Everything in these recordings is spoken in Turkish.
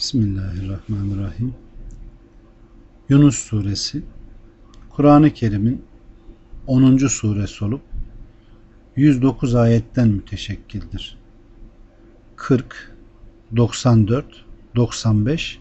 Bismillahirrahmanirrahim. Yunus suresi Kur'an-ı Kerim'in 10. suresi olup 109 ayetten müteşekkildir. 40, 94, 95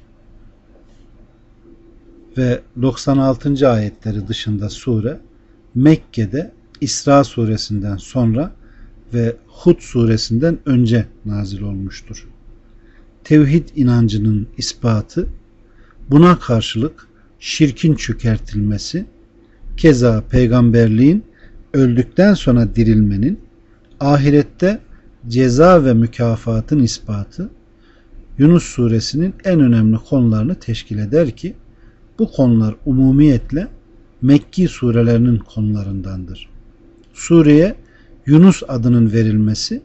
ve 96. ayetleri dışında sure Mekke'de İsra suresinden sonra ve Hud suresinden önce nazil olmuştur. Tevhid inancının ispatı, buna karşılık şirkin çökertilmesi, keza peygamberliğin öldükten sonra dirilmenin, ahirette ceza ve mükafatın ispatı, Yunus suresinin en önemli konularını teşkil eder ki, bu konular umumiyetle Mekki surelerinin konularındandır. Sureye Yunus adının verilmesi,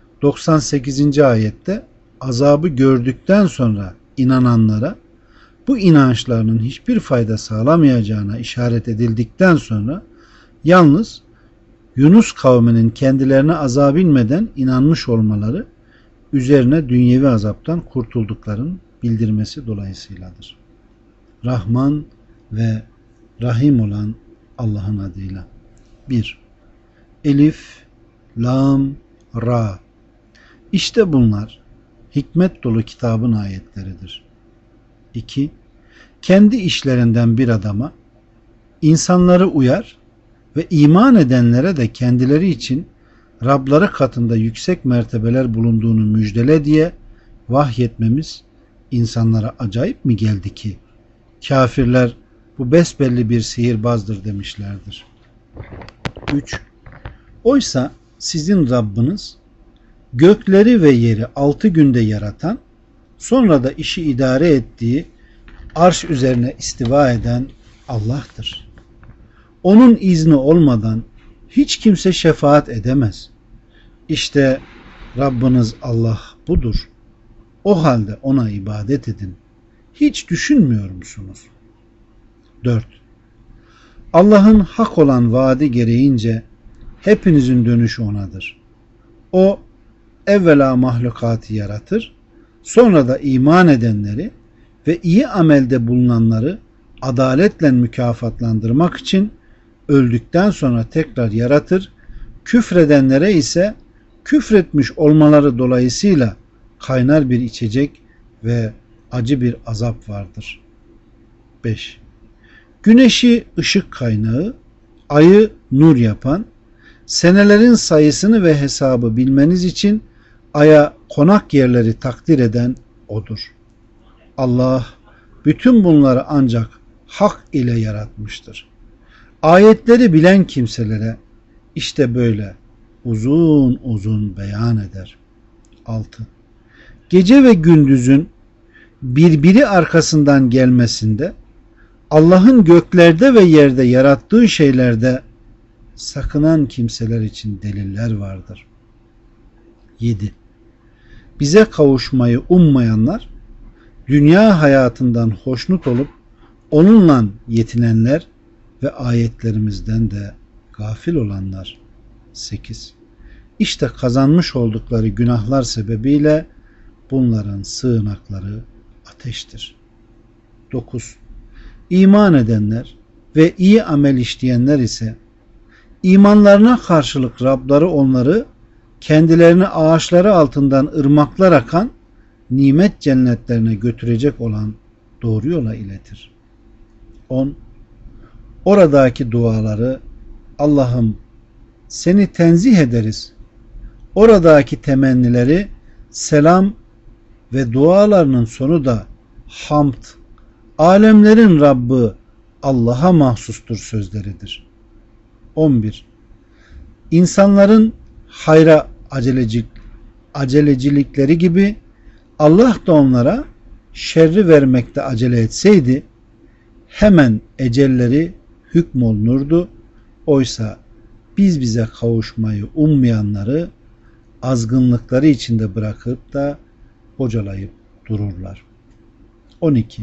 98. ayette azabı gördükten sonra inananlara bu inançlarının hiçbir fayda sağlamayacağına işaret edildikten sonra yalnız Yunus kavminin kendilerine azap inmeden inanmış olmaları üzerine dünyevi azaptan kurtulduklarının bildirmesi dolayısıyladır. Rahman ve Rahim olan Allah'ın adıyla. 1. Elif, Lam, Ra. İşte bunlar hikmet dolu kitabın ayetleridir. 2. Kendi işlerinden bir adama, insanları uyar ve iman edenlere de kendileri için Rabları katında yüksek mertebeler bulunduğunu müjdele diye vahyetmemiz insanlara acayip mi geldi ki kafirler bu besbelli bir sihirbazdır demişlerdir. 3. Oysa sizin Rabbiniz gökleri ve yeri 6 günde yaratan, sonra da işi idare ettiği arş üzerine istiva eden Allah'tır. Onun izni olmadan hiç kimse şefaat edemez. İşte Rabbiniz Allah budur. O halde ona ibadet edin. Hiç düşünmüyor musunuz? 4. Allah'ın hak olan vaadi gereğince hepinizin dönüşü onadır. O evvela mahlukatı yaratır, sonra da iman edenleri ve iyi amelde bulunanları adaletle mükafatlandırmak için öldükten sonra tekrar yaratır, küfredenlere ise küfretmiş olmaları dolayısıyla kaynar bir içecek ve acı bir azap vardır. 5. Güneşi ışık kaynağı, ayı nur yapan, senelerin sayısını ve hesabı bilmeniz için aya konak yerleri takdir eden O'dur. Allah bütün bunları ancak hak ile yaratmıştır. Ayetleri bilen kimselere işte böyle uzun uzun beyan eder. 6. Gece ve gündüzün birbiri arkasından gelmesinde, Allah'ın göklerde ve yerde yarattığı şeylerde sakınan kimseler için deliller vardır. 7. Bize kavuşmayı ummayanlar, dünya hayatından hoşnut olup onunla yetinenler ve ayetlerimizden de gafil olanlar. 8. İşte kazanmış oldukları günahlar sebebiyle bunların sığınakları ateştir. 9. İman edenler ve iyi amel işleyenler ise imanlarına karşılık Rabları onları kendilerini ağaçları altından ırmaklar akan nimet cennetlerine götürecek olan doğru yola iletir. 10. Oradaki duaları Allah'ım seni tenzih ederiz. Oradaki temennileri selam ve dualarının sonu da hamd, alemlerin Rabbi Allah'a mahsustur sözleridir. 11. İnsanların hayra acelecilikleri gibi Allah da onlara şerri vermekte acele etseydi hemen ecelleri hükmolunurdu. Oysa biz bize kavuşmayı ummayanları azgınlıkları içinde bırakıp da bocalayıp dururlar. 12.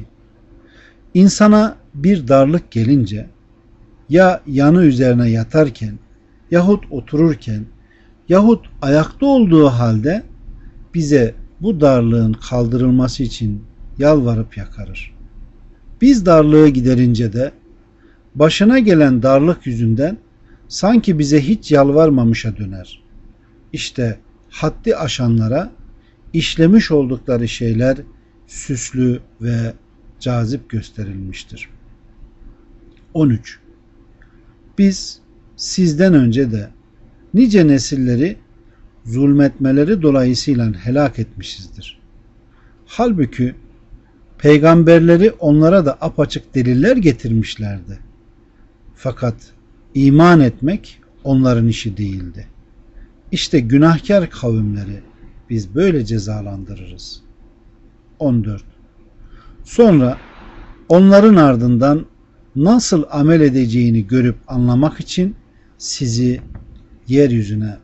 İnsana bir darlık gelince ya yanı üzerine yatarken yahut otururken yahut ayakta olduğu halde bize bu darlığın kaldırılması için yalvarıp yakarır. Biz darlığı giderince de başına gelen darlık yüzünden sanki bize hiç yalvarmamışa döner. İşte haddi aşanlara işlemiş oldukları şeyler süslü ve cazip gösterilmiştir. 13. Biz sizden önce de nice nesilleri zulmetmeleri dolayısıyla helak etmişizdir. Halbuki peygamberleri onlara da apaçık deliller getirmişlerdi. Fakat iman etmek onların işi değildi. İşte günahkar kavimleri biz böyle cezalandırırız. 14. Sonra onların ardından nasıl amel edeceğini görüp anlamak için sizi yeryüzüne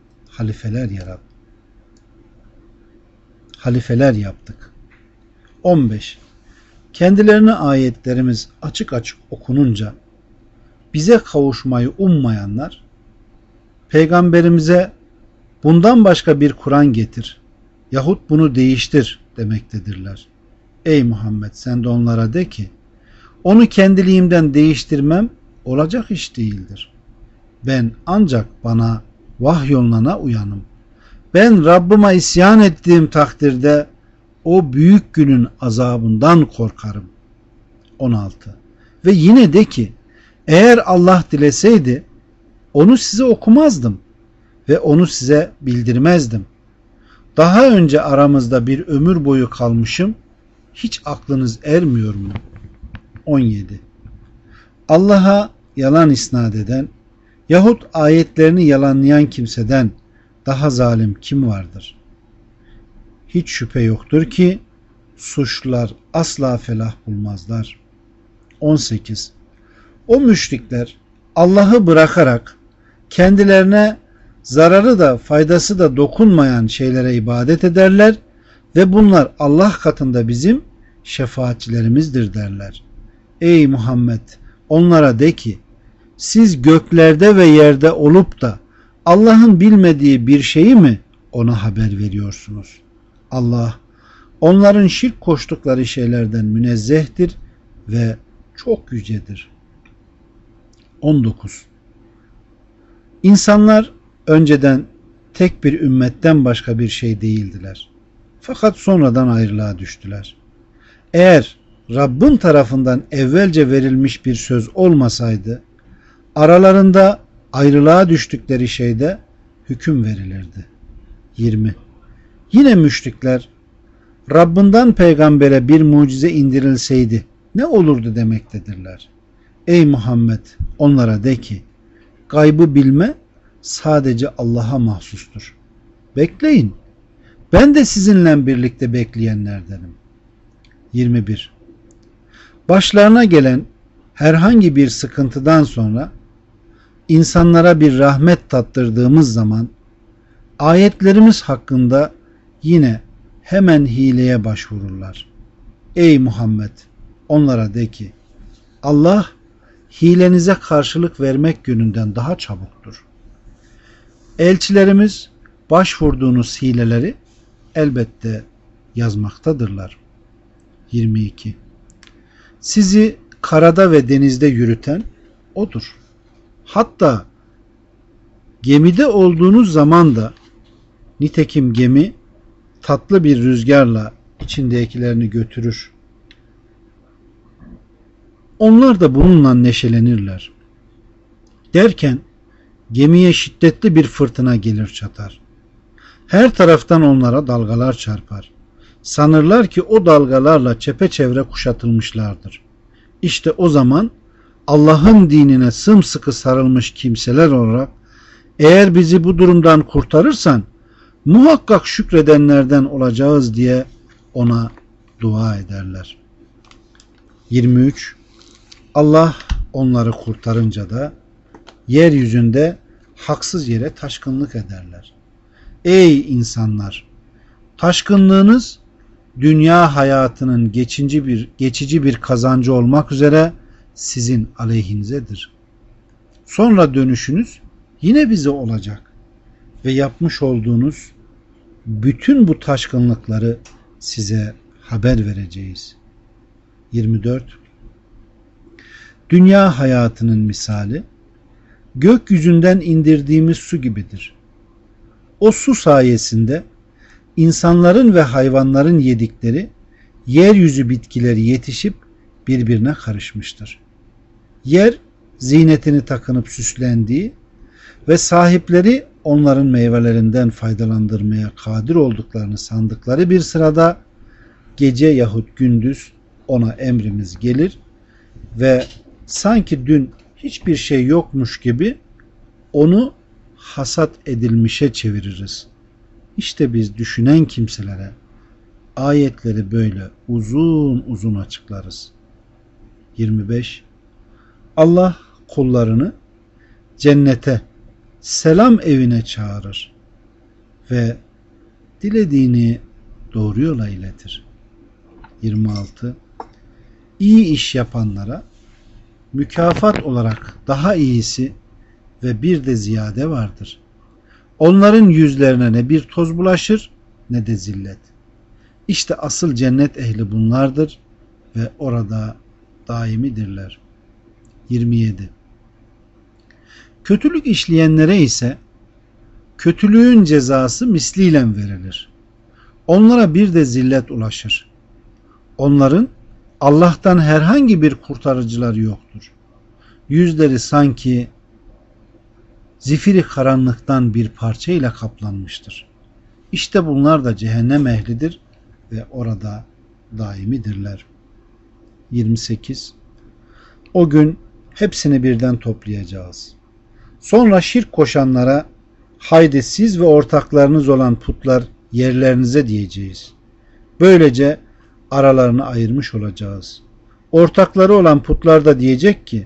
halifeler yaptık. 15. Kendilerine ayetlerimiz açık açık okununca bize kavuşmayı ummayanlar peygamberimize bundan başka bir Kur'an getir yahut bunu değiştir demektedirler. Ey Muhammed, sen de onlara de ki onu kendiliğimden değiştirmem olacak iş değildir. Ben ancak bana vahyolunana uyanım. Ben Rabbime isyan ettiğim takdirde o büyük günün azabından korkarım. 16. Ve yine de ki eğer Allah dileseydi onu size okumazdım ve onu size bildirmezdim. Daha önce aramızda bir ömür boyu kalmışım, hiç aklınız ermiyor mu? 17. Allah'a yalan isnat eden yahut ayetlerini yalanlayan kimseden daha zalim kim vardır? Hiç şüphe yoktur ki suçlular asla felah bulmazlar. 18. O müşrikler Allah'ı bırakarak kendilerine zararı da faydası da dokunmayan şeylere ibadet ederler ve bunlar Allah katında bizim şefaatçilerimizdir derler. Ey Muhammed, onlara de ki siz göklerde ve yerde olup da Allah'ın bilmediği bir şeyi mi ona haber veriyorsunuz? Allah onların şirk koştukları şeylerden münezzehtir ve çok yücedir. 19. İnsanlar önceden tek bir ümmetten başka bir şey değildiler. Fakat sonradan ayrılığa düştüler. Eğer Rabbin tarafından evvelce verilmiş bir söz olmasaydı, aralarında ayrılığa düştükleri şeyde hüküm verilirdi. 20. Yine müşrikler, Rabbinden peygambere bir mucize indirilseydi ne olurdu demektedirler. Ey Muhammed, onlara de ki, gaybı bilme sadece Allah'a mahsustur. Bekleyin, ben de sizinle birlikte bekleyenlerdenim. 21. Başlarına gelen herhangi bir sıkıntıdan sonra insanlara bir rahmet tattırdığımız zaman ayetlerimiz hakkında yine hemen hileye başvururlar. Ey Muhammed, onlara de ki Allah hilenize karşılık vermek yönünden daha çabuktur. Elçilerimiz başvurduğunuz hileleri elbette yazmaktadırlar. 22. Sizi karada ve denizde yürüten O'dur. Hatta gemide olduğunuz zaman da nitekim gemi tatlı bir rüzgarla içindekilerini götürür. Onlar da bununla neşelenirler. Derken gemiye şiddetli bir fırtına gelir çatar. Her taraftan onlara dalgalar çarpar. Sanırlar ki o dalgalarla çepeçevre kuşatılmışlardır. İşte o zaman Allah'ın dinine sımsıkı sarılmış kimseler olarak eğer bizi bu durumdan kurtarırsan muhakkak şükredenlerden olacağız diye ona dua ederler. 23. Allah onları kurtarınca da yeryüzünde haksız yere taşkınlık ederler. Ey insanlar! Taşkınlığınız dünya hayatının geçici bir kazancı olmak üzere sizin aleyhinizedir. Sonra dönüşünüz yine bize olacak ve yapmış olduğunuz bütün bu taşkınlıkları size haber vereceğiz. 24. Dünya hayatının misali gökyüzünden indirdiğimiz su gibidir. O su sayesinde insanların ve hayvanların yedikleri yeryüzü bitkileri yetişip birbirine karışmıştır. Yer zinetini takınıp süslendiği ve sahipleri onların meyvelerinden faydalandırmaya kadir olduklarını sandıkları bir sırada gece yahut gündüz ona emrimiz gelir ve sanki dün hiçbir şey yokmuş gibi onu hasat edilmişe çeviririz. İşte biz düşünen kimselere ayetleri böyle uzun uzun açıklarız. 25. Allah kullarını cennete, selam evine çağırır ve dilediğini doğru yola iletir. 26. İyi iş yapanlara mükafat olarak daha iyisi ve bir de ziyade vardır. Onların yüzlerine ne bir toz bulaşır ne de zillet. İşte asıl cennet ehli bunlardır ve orada daimidirler. 27. Kötülük işleyenlere ise kötülüğün cezası misliyle verilir. Onlara bir de zillet ulaşır. Onların Allah'tan herhangi bir kurtarıcıları yoktur. Yüzleri sanki zifiri karanlıktan bir parça ile kaplanmıştır. İşte bunlar da cehennem ehlidir ve orada daimidirler. 28. O gün hepsini birden toplayacağız. Sonra şirk koşanlara haydi siz ve ortaklarınız olan putlar yerlerinize diyeceğiz. Böylece aralarını ayırmış olacağız. Ortakları olan putlar da diyecek ki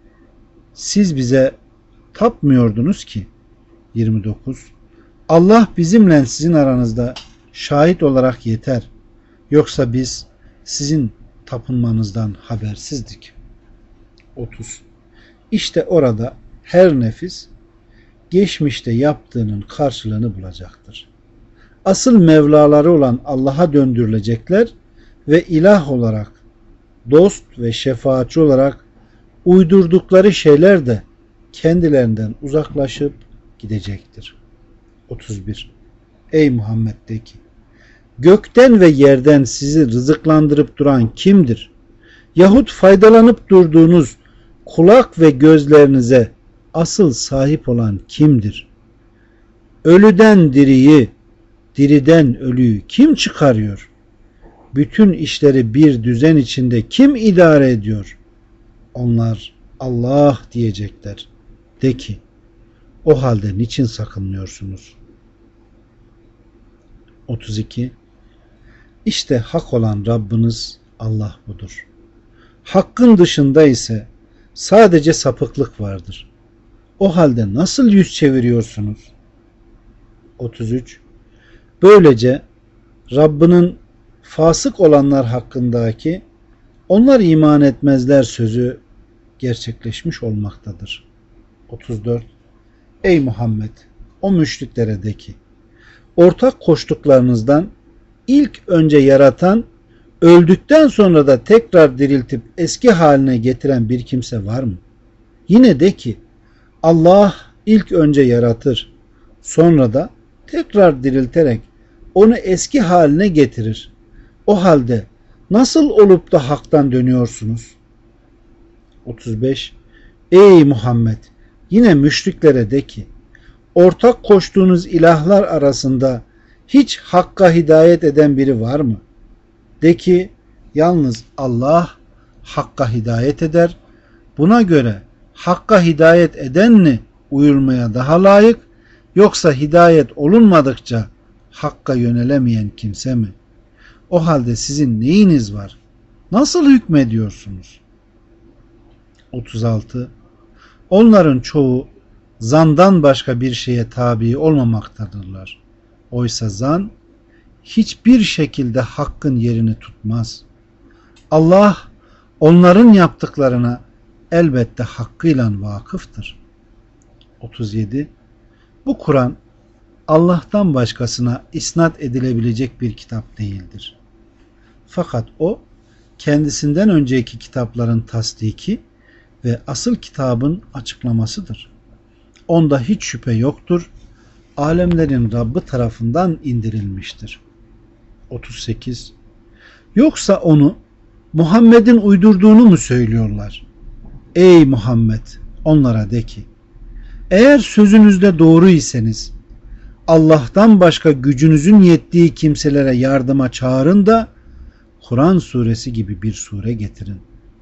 siz bize tapmıyordunuz ki. 29. Allah bizimle sizin aranızda şahit olarak yeter. Yoksa biz sizin tapınmanızdan habersizdik. 30. İşte orada her nefis geçmişte yaptığının karşılığını bulacaktır. Asıl Mevlaları olan Allah'a döndürülecekler ve ilah olarak, dost ve şefaatçi olarak uydurdukları şeyler de kendilerinden uzaklaşıp gidecektir. 31. Ey Muhammed de ki, gökten ve yerden sizi rızıklandırıp duran kimdir? Yahut faydalanıp durduğunuz kulak ve gözlerinize asıl sahip olan kimdir? Ölüden diriyi, diriden ölüyü kim çıkarıyor? Bütün işleri bir düzen içinde kim idare ediyor? Onlar Allah diyecekler. De ki, o halde niçin sakınmıyorsunuz? 32. İşte hak olan Rabbiniz Allah budur. Hakkın dışında ise sadece sapıklık vardır. O halde nasıl yüz çeviriyorsunuz? 33. Böylece Rabbinin fasık olanlar hakkındaki onlar iman etmezler sözü gerçekleşmiş olmaktadır. 34. Ey Muhammed, o müşriklere de ki, ortak koştuklarınızdan ilk önce yaratan, öldükten sonra da tekrar diriltip eski haline getiren bir kimse var mı? Yine de ki, Allah ilk önce yaratır, sonra da tekrar dirilterek onu eski haline getirir. O halde nasıl olup da haktan dönüyorsunuz? 35. Ey Muhammed, yine müşriklere de ki, ortak koştuğunuz ilahlar arasında hiç hakka hidayet eden biri var mı? De ki, yalnız Allah hakka hidayet eder. Buna göre hakka hidayet eden mi uyulmaya daha layık, yoksa hidayet olunmadıkça hakka yönelemeyen kimse mi? O halde sizin neyiniz var? Nasıl hükmediyorsunuz? 36. Onların çoğu zandan başka bir şeye tabi olmamaktadırlar. Oysa zan hiçbir şekilde hakkın yerini tutmaz. Allah onların yaptıklarına elbette hakkıyla vakıftır. 37. Bu Kur'an Allah'tan başkasına isnat edilebilecek bir kitap değildir. Fakat o kendisinden önceki kitapların tasdiki ve asıl kitabın açıklamasıdır. Onda hiç şüphe yoktur. Alemlerin Rabbi tarafından indirilmiştir. 38. Yoksa onu Muhammed'in uydurduğunu mu söylüyorlar? Ey Muhammed, onlara de ki, eğer sözünüzde doğru iseniz Allah'tan başka gücünüzün yettiği kimselere yardıma çağırın da Kur'an suresi gibi bir sure getirin.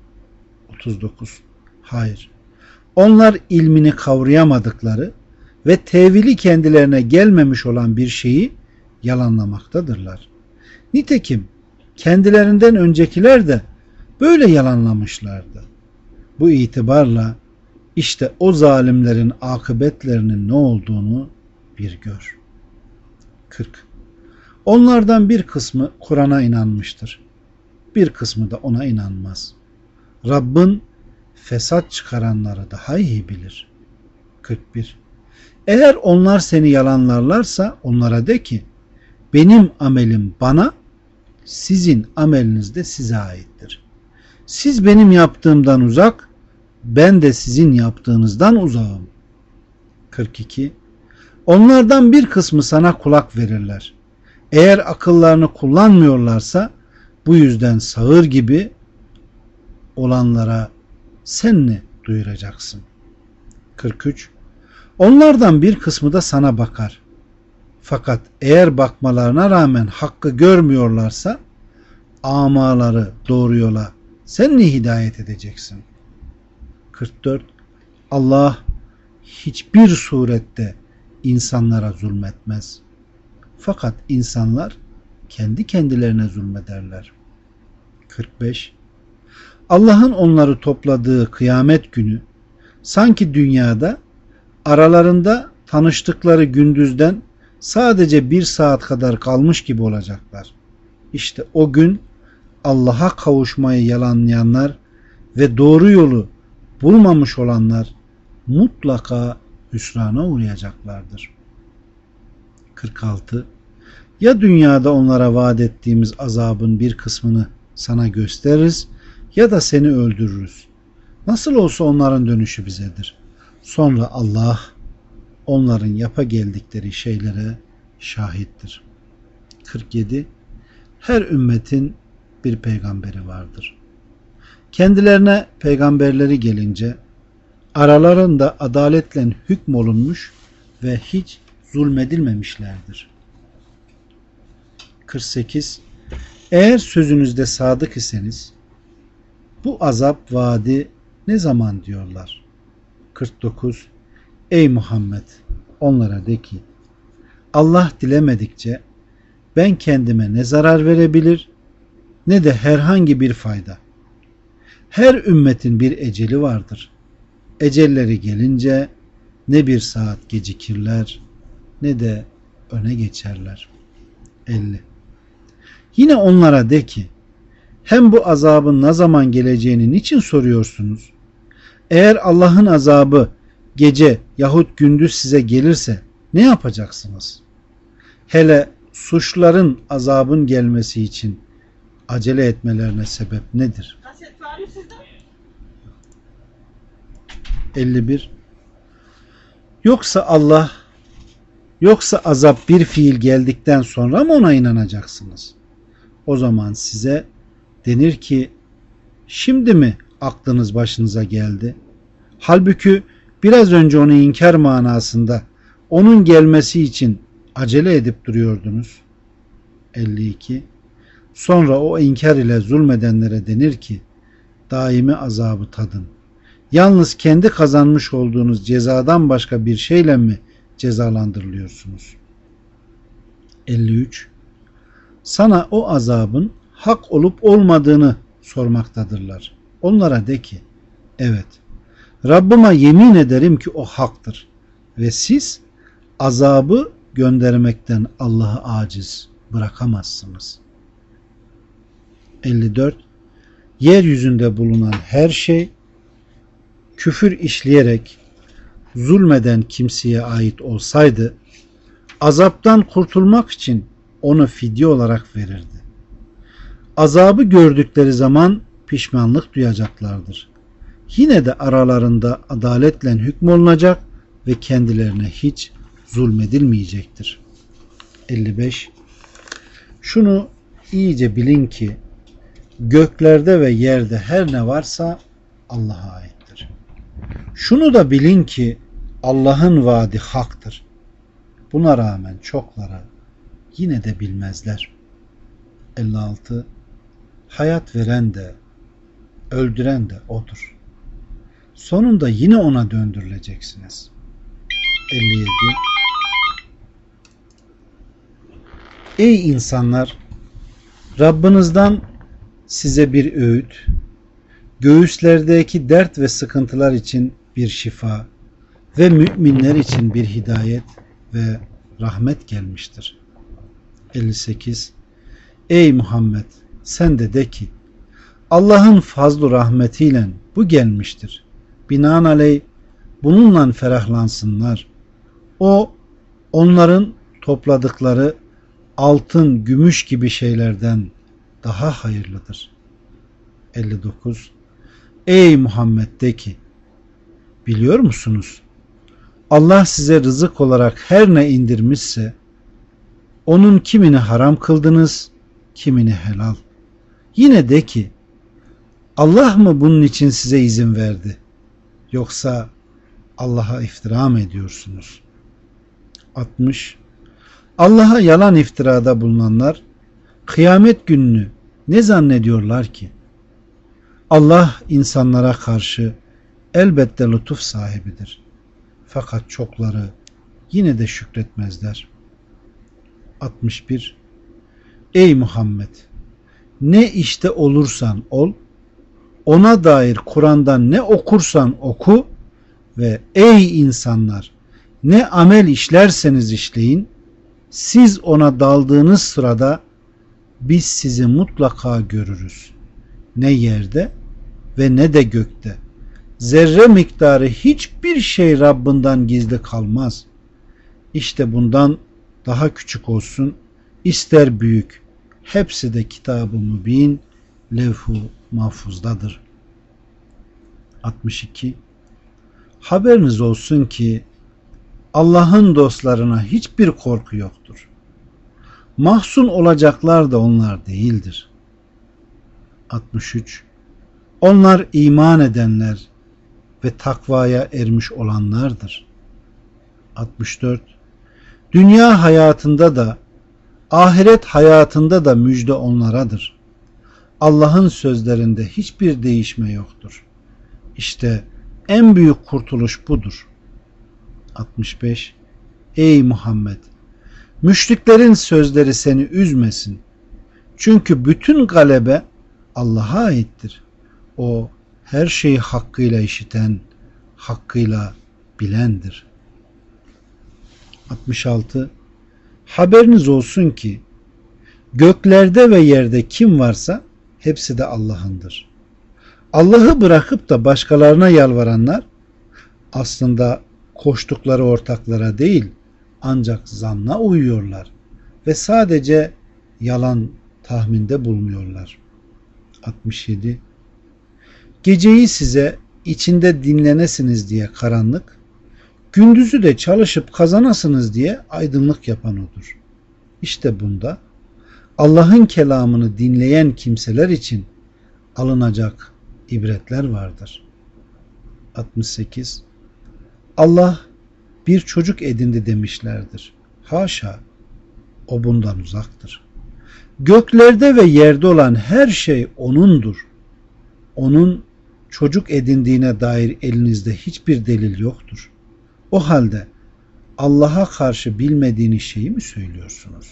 39. Hayır. Onlar ilmini kavrayamadıkları ve tevili kendilerine gelmemiş olan bir şeyi yalanlamaktadırlar. Nitekim kendilerinden öncekiler de böyle yalanlamışlardı. Bu itibarla işte o zalimlerin akıbetlerinin ne olduğunu bir gör. 40. Onlardan bir kısmı Kur'an'a inanmıştır. Bir kısmı da ona inanmaz. Rabbin fesat çıkaranları daha iyi bilir. 41. Eğer onlar seni yalanlarlarsa onlara de ki, benim amelim bana, sizin ameliniz de size aittir. Siz benim yaptığımdan uzak, ben de sizin yaptığınızdan uzağım. 42. Onlardan bir kısmı sana kulak verirler. Eğer akıllarını kullanmıyorlarsa bu yüzden sağır gibi olanlara sen ne duyuracaksın? 43. Onlardan bir kısmı da sana bakar. Fakat eğer bakmalarına rağmen hakkı görmüyorlarsa amaları doğru yola sen ne hidayet edeceksin? 44. Allah hiçbir surette insanlara zulmetmez. Fakat insanlar kendi kendilerine zulmederler. 45. Allah'ın onları topladığı kıyamet günü sanki dünyada aralarında tanıştıkları gündüzden sadece 1 saat kadar kalmış gibi olacaklar. İşte o gün Allah'a kavuşmayı yalanlayanlar ve doğru yolu bulmamış olanlar mutlaka hüsrana uğrayacaklardır. 46. Ya dünyada onlara vaat ettiğimiz azabın bir kısmını sana gösteririz ya da seni öldürürüz. Nasıl olsa onların dönüşü bizedir. Sonra Allah onların yapa geldikleri şeylere şahittir. 47. Her ümmetin bir peygamberi vardır. Kendilerine peygamberleri gelince aralarında adaletle hükmolunmuş ve hiç zulmedilmemişlerdir. 48. Eğer sözünüzde sadık iseniz bu azap vaadi ne zaman diyorlar? 49. Ey Muhammed, onlara de ki, Allah dilemedikçe ben kendime ne zarar verebilir ne de herhangi bir fayda. Her ümmetin bir eceli vardır. Ecelleri gelince ne bir saat gecikirler ne de öne geçerler. 50. Yine onlara de ki, hem bu azabın ne zaman geleceğini niçin soruyorsunuz? Eğer Allah'ın azabı gece yahut gündüz size gelirse ne yapacaksınız? Hele suçların azabın gelmesi için acele etmelerine sebep nedir? 51. Yoksa azap bir fiil geldikten sonra mı ona inanacaksınız? O zaman size denir ki, şimdi mi aklınız başınıza geldi? Halbuki biraz önce onu inkar manasında onun gelmesi için acele edip duruyordunuz. 52. Sonra o inkar ile zulmedenlere denir ki, daimi azabı tadın. Yalnız kendi kazanmış olduğunuz cezadan başka bir şeyle mi cezalandırılıyorsunuz? 53. Sana o azabın hak olup olmadığını sormaktadırlar. Onlara de ki, evet, Rabbime yemin ederim ki o haktır ve siz azabı göndermekten Allah'ı aciz bırakamazsınız. 54. Yeryüzünde bulunan her şey küfür işleyerek zulmeden kimseye ait olsaydı azaptan kurtulmak için onu fidye olarak verirdi. Azabı gördükleri zaman pişmanlık duyacaklardır. Yine de aralarında adaletle hükmolunacak ve kendilerine hiç zulmedilmeyecektir. 55. Şunu iyice bilin ki göklerde ve yerde her ne varsa Allah'a aittir. Şunu da bilin ki Allah'ın vaadi haktır. Buna rağmen çokları yine de bilmezler. 56. Hayat veren de öldüren de O'dur. Sonunda yine O'na döndürüleceksiniz. 57. Ey insanlar! Rabbinizden size bir öğüt, göğüslerdeki dert ve sıkıntılar için bir şifa ve müminler için bir hidayet ve rahmet gelmiştir. 58. Ey Muhammed! Sen de ki Allah'ın fazlu rahmetiyle bu gelmiştir. Binaenaleyh bununla ferahlansınlar. O onların topladıkları altın, gümüş gibi şeylerden daha hayırlıdır. 59. Ey Muhammed de ki biliyor musunuz? Allah size rızık olarak her ne indirmişse onun kimini haram kıldınız, kimini helal. Yine de ki Allah mı bunun için size izin verdi? Yoksa Allah'a iftira mı ediyorsunuz? 60. Allah'a yalan iftirada bulunanlar kıyamet gününü ne zannediyorlar ki? Allah insanlara karşı elbette lütuf sahibidir. Fakat çokları yine de şükretmezler. 61. Ey Muhammed! Ne işte olursan ol, ona dair Kur'an'dan ne okursan oku ve ey insanlar! Ne amel işlerseniz işleyin, siz ona daldığınız sırada biz sizi mutlaka görürüz. Ne yerde ve ne de gökte. Zerre miktarı hiçbir şey Rabbinden gizli kalmaz. İşte bundan daha küçük olsun, ister büyük, hepsi de Kitab-ı Mübin, Levh-u Mahfuz'dadır. 62. Haberiniz olsun ki Allah'ın dostlarına hiçbir korku yoktur. Mahzun olacaklar da onlar değildir. 63. Onlar iman edenler ve takvaya ermiş olanlardır. 64. Dünya hayatında da ahiret hayatında da müjde onlaradır. Allah'ın sözlerinde hiçbir değişme yoktur. İşte en büyük kurtuluş budur. 65. Ey Muhammed! Müşriklerin sözleri seni üzmesin. Çünkü bütün galebe Allah'a aittir. O her şeyi hakkıyla işiten, hakkıyla bilendir. 66. Haberiniz olsun ki göklerde ve yerde kim varsa hepsi de Allah'ındır. Allah'ı bırakıp da başkalarına yalvaranlar aslında koştukları ortaklara değil ancak zanna uyuyorlar ve sadece yalan tahminde bulunuyorlar. 67. Geceyi size içinde dinlenesiniz diye karanlık, gündüzü de çalışıp kazanasınız diye aydınlık yapan O'dur. İşte bunda Allah'ın kelamını dinleyen kimseler için alınacak ibretler vardır. 68. Allah bir çocuk edindi demişlerdir. Haşa, o bundan uzaktır. Göklerde ve yerde olan her şey O'nundur. O'nun çocuk edindiğine dair elinizde hiçbir delil yoktur. O halde Allah'a karşı bilmediğiniz şeyi mi söylüyorsunuz?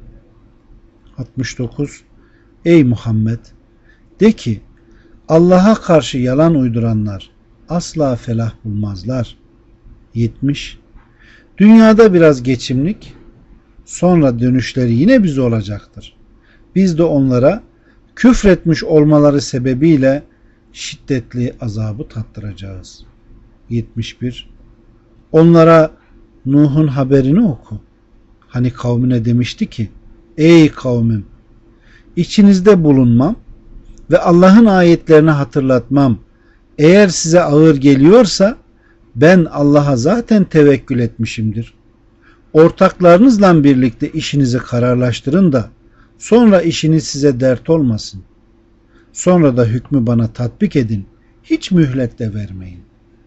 69. Ey Muhammed! De ki Allah'a karşı yalan uyduranlar asla felah bulmazlar. 70. Dünyada biraz geçimlik, sonra dönüşleri yine bize olacaktır. Biz de onlara küfretmiş olmaları sebebiyle şiddetli azabı tattıracağız. 71. Onlara Nuh'un haberini oku. Hani kavmine demişti ki, ey kavmim, içinizde bulunmam ve Allah'ın ayetlerini hatırlatmam eğer size ağır geliyorsa ben Allah'a zaten tevekkül etmişimdir. Ortaklarınızla birlikte işinizi kararlaştırın da sonra işiniz size dert olmasın. Sonra da hükmü bana tatbik edin. Hiç mühlet de vermeyin.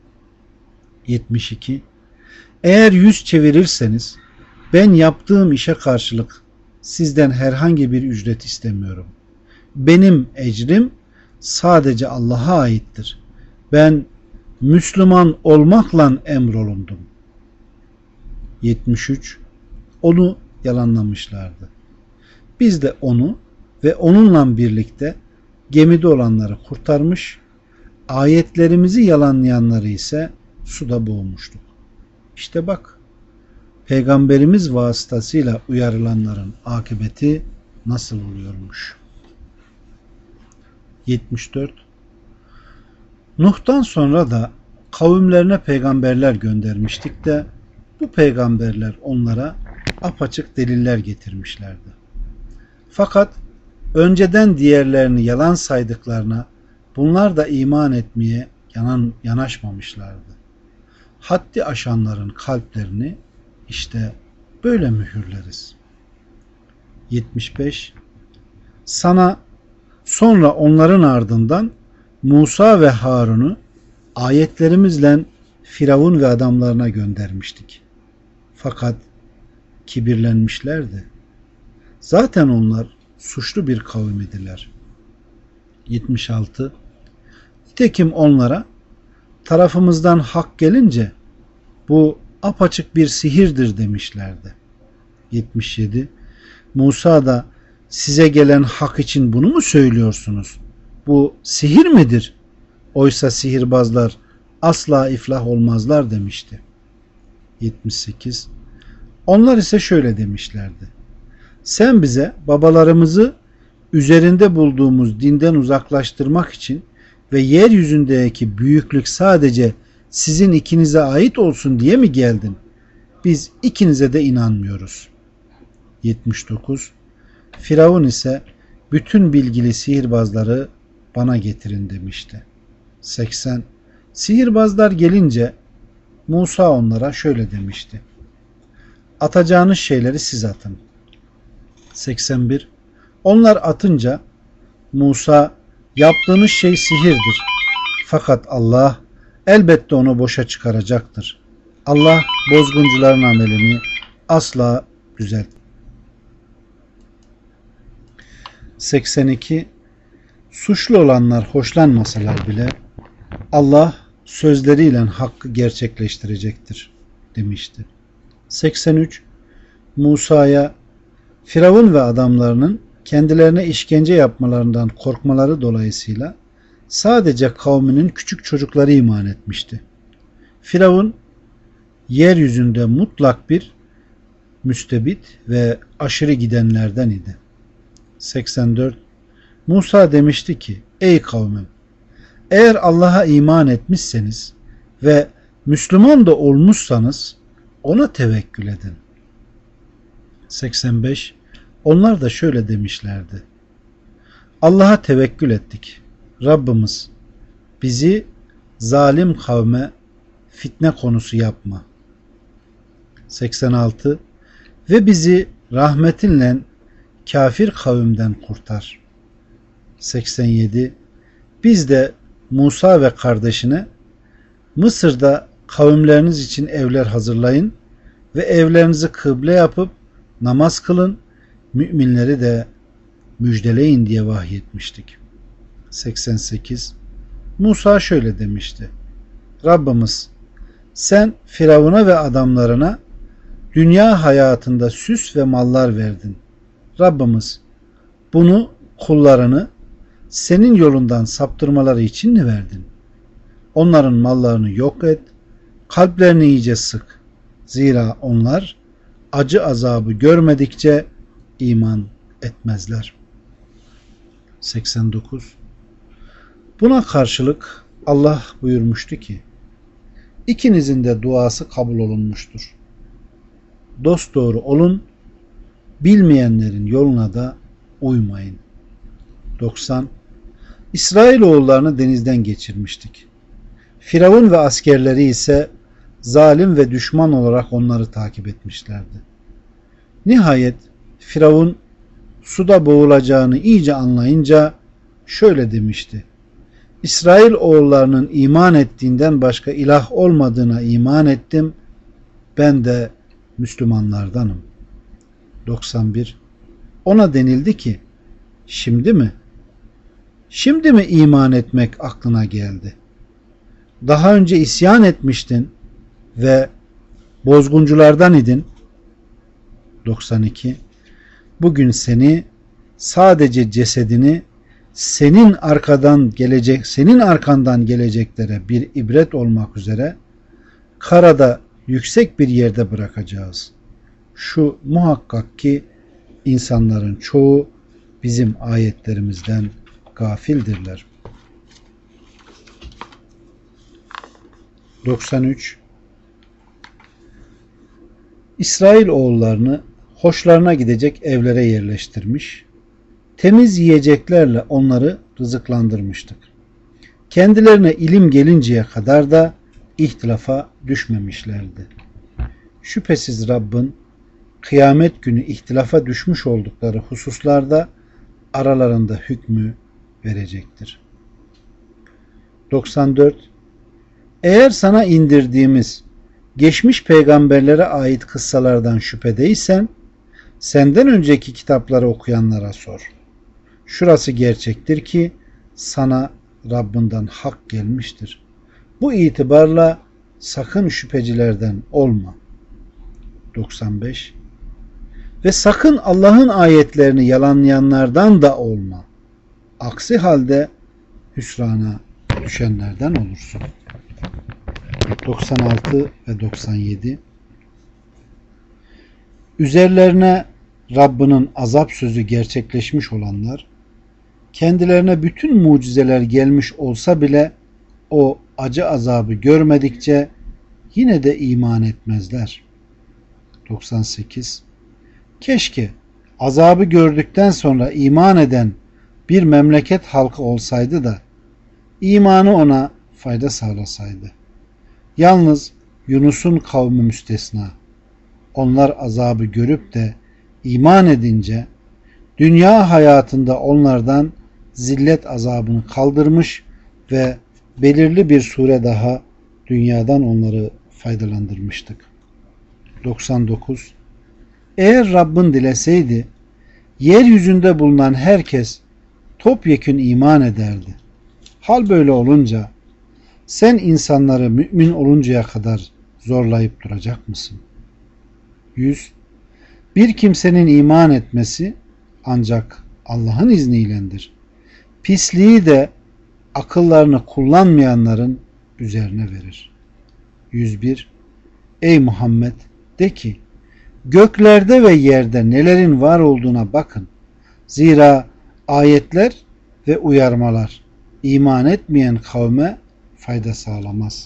72. Eğer yüz çevirirseniz ben yaptığım işe karşılık sizden herhangi bir ücret istemiyorum. Benim ecrim sadece Allah'a aittir. Ben Müslüman olmakla emrolundum. 73. Onu yalanlamışlardı. Biz de onu ve onunla birlikte gemide olanları kurtarmış, ayetlerimizi yalanlayanları ise suda boğmuştuk. İşte bak, Peygamberimiz vasıtasıyla uyarılanların akıbeti nasıl oluyormuş. 74. Nuh'tan sonra da kavimlerine peygamberler göndermiştik de bu peygamberler onlara apaçık deliller getirmişlerdi. Fakat önceden diğerlerini yalan saydıklarına bunlar da iman etmeye yanaşmamışlardı. Haddi aşanların kalplerini işte böyle mühürleriz. 75. Sana sonra onların ardından Musa ve Harun'u ayetlerimizle Firavun ve adamlarına göndermiştik. Fakat kibirlenmişlerdi. Zaten onlar suçlu bir kavim idiler. 76. Nitekim onlara tarafımızdan hak gelince bu apaçık bir sihirdir demişlerdi. 77. Musa da size gelen hak için bunu mu söylüyorsunuz? Bu sihir midir? Oysa sihirbazlar asla iflah olmazlar demişti. 78. Onlar ise şöyle demişlerdi. Sen bize babalarımızı üzerinde bulduğumuz dinden uzaklaştırmak için ve yeryüzündeki büyüklük sadece sizin ikinize ait olsun diye mi geldin? Biz ikinize de inanmıyoruz. 79. Firavun ise bütün bilgili sihirbazları bana getirin demişti. 80. Sihirbazlar gelince Musa onlara şöyle demişti. Atacağınız şeyleri siz atın. 81. Onlar atınca Musa yaptığınız şey sihirdir. Fakat Allah elbette onu boşa çıkaracaktır. Allah bozguncuların amelini asla düzeltmez. 82. Suçlu olanlar hoşlanmasalar bile Allah sözleriyle hakkı gerçekleştirecektir demişti. 83. Musa'ya Firavun ve adamlarının kendilerine işkence yapmalarından korkmaları dolayısıyla sadece kavminin küçük çocukları iman etmişti. Firavun yeryüzünde mutlak bir müstebit ve aşırı gidenlerden idi. 84. Musa demişti ki, ey kavmim, eğer Allah'a iman etmişseniz ve Müslüman da olmuşsanız ona tevekkül edin. 85. Onlar da şöyle demişlerdi. Allah'a tevekkül ettik. Rabbimiz bizi zalim kavme fitne konusu yapma. 86. Ve bizi rahmetinle kafir kavimden kurtar. 87. Biz de Musa ve kardeşine Mısır'da kavimleriniz için evler hazırlayın ve evlerinizi kıble yapıp namaz kılın, müminleri de müjdeleyin diye vahyetmiştik. 88. Musa şöyle demişti. Rabbimiz sen Firavun'a ve adamlarına dünya hayatında süs ve mallar verdin. Rabbimiz bunu kullarını senin yolundan saptırmaları için mi verdin? Onların mallarını yok et, kalplerini iyice sık. Zira onlar acı azabı görmedikçe iman etmezler. 89. Buna karşılık Allah buyurmuştu ki, İkinizin de duası kabul olunmuştur. Dosdoğru olun, bilmeyenlerin yoluna da uymayın. 90. İsrailoğullarını denizden geçirmiştik. Firavun ve askerleri ise zalim ve düşman olarak onları takip etmişlerdi. Nihayet Firavun suda boğulacağını iyice anlayınca şöyle demişti: İsrail oğullarının iman ettiğinden başka ilah olmadığına iman ettim. Ben de Müslümanlardanım. 91. Ona denildi ki, şimdi mi? Şimdi mi iman etmek aklına geldi? Daha önce isyan etmiştin ve bozgunculardan idin. 92. Bugün seni, sadece cesedini, senin arkandan geleceklere bir ibret olmak üzere karada yüksek bir yerde bırakacağız. Şu muhakkak ki insanların çoğu bizim ayetlerimizden gafildirler. 93. İsrail oğullarını hoşlarına gidecek evlere yerleştirmiş, temiz yiyeceklerle onları rızıklandırmıştık. Kendilerine ilim gelinceye kadar da ihtilafa düşmemişlerdi. Şüphesiz Rabbin kıyamet günü ihtilafa düşmüş oldukları hususlarda aralarında hükmü verecektir. 94. Eğer sana indirdiğimiz geçmiş peygamberlere ait kıssalardan şüphedeysen, senden önceki kitapları okuyanlara sor. Şurası gerçektir ki sana Rabbinden hak gelmiştir. Bu itibarla sakın şüphecilerden olma. 95. Ve sakın Allah'ın ayetlerini yalanlayanlardan da olma. Aksi halde hüsrana düşenlerden olursun. 96 ve 97. Üzerlerine Rabbinin azap sözü gerçekleşmiş olanlar, kendilerine bütün mucizeler gelmiş olsa bile o acı azabı görmedikçe yine de iman etmezler. 98. Keşke azabı gördükten sonra iman eden bir memleket halkı olsaydı da imanı ona fayda sağlasaydı. Yalnız Yunus'un kavmi müstesna. Onlar azabı görüp de iman edince dünya hayatında onlardan zillet azabını kaldırmış ve belirli bir süre daha dünyadan onları faydalandırmıştık. 99. Eğer Rabbin dileseydi yeryüzünde bulunan herkes topyekün iman ederdi. Hal böyle olunca sen insanları mümin oluncaya kadar zorlayıp duracak mısın? 100. Bir kimsenin iman etmesi ancak Allah'ın izniyledir. Pisliği de akıllarını kullanmayanların üzerine verir. 101. Ey Muhammed, de ki, göklerde ve yerde nelerin var olduğuna bakın. Zira ayetler ve uyarmalar iman etmeyen kavme fayda sağlamaz.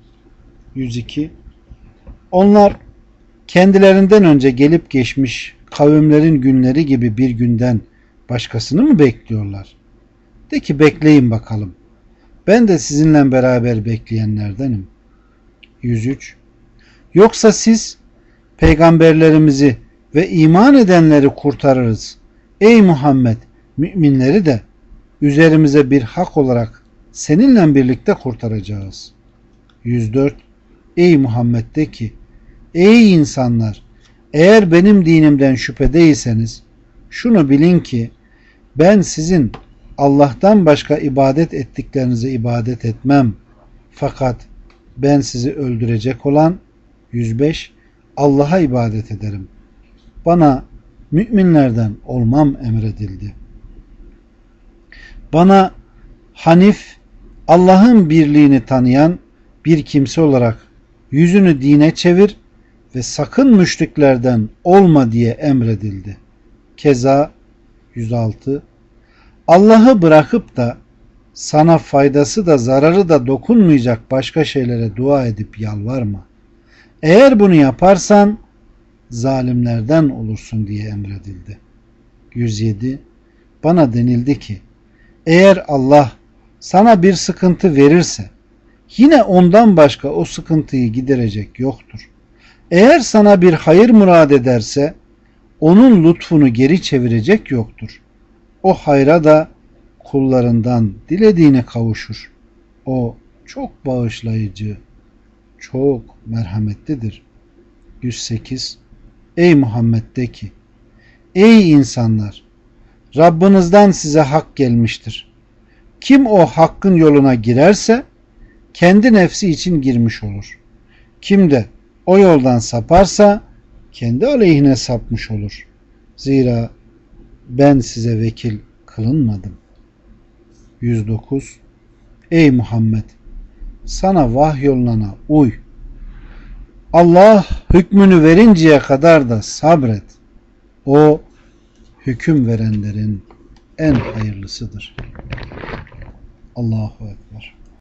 102. Onlar kendilerinden önce gelip geçmiş kavimlerin günleri gibi bir günden başkasını mı bekliyorlar? De ki bekleyin bakalım. Ben de sizinle beraber bekleyenlerdenim. 103. Yoksa siz peygamberlerimizi ve iman edenleri kurtarırız. Ey Muhammed, müminleri de üzerimize bir hak olarak seninle birlikte kurtaracağız. 104. Ey Muhammed, de ki, ey insanlar, eğer benim dinimden şüphedeyseniz şunu bilin ki ben sizin Allah'tan başka ibadet ettiklerinize ibadet etmem. Fakat ben sizi öldürecek olan 105 Allah'a ibadet ederim. Bana müminlerden olmam emredildi. Bana Hanif, Allah'ın birliğini tanıyan bir kimse olarak yüzünü dine çevir ve sakın müşriklerden olma diye emredildi. Keza 106. Allah'ı bırakıp da sana faydası da zararı da dokunmayacak başka şeylere dua edip yalvarma. Eğer bunu yaparsan zalimlerden olursun diye emredildi. 107. Bana denildi ki Eğer Allah sana bir sıkıntı verirse yine ondan başka o sıkıntıyı giderecek yoktur. Eğer sana bir hayır murad ederse onun lütfunu geri çevirecek yoktur. O hayra da kullarından dilediğine kavuşur. O çok bağışlayıcı, çok merhametlidir. 108. Ey Muhammed de ki, ey insanlar! Rabbinizden size hak gelmiştir. Kim o hakkın yoluna girerse kendi nefsi için girmiş olur. Kim de o yoldan saparsa kendi aleyhine sapmış olur. Zira ben size vekil kılınmadım. 109. Ey Muhammed! Sana vahyolunana uy. Allah hükmünü verinceye kadar da sabret. O hüküm verenlerin en hayırlısıdır. Allahu Ekber.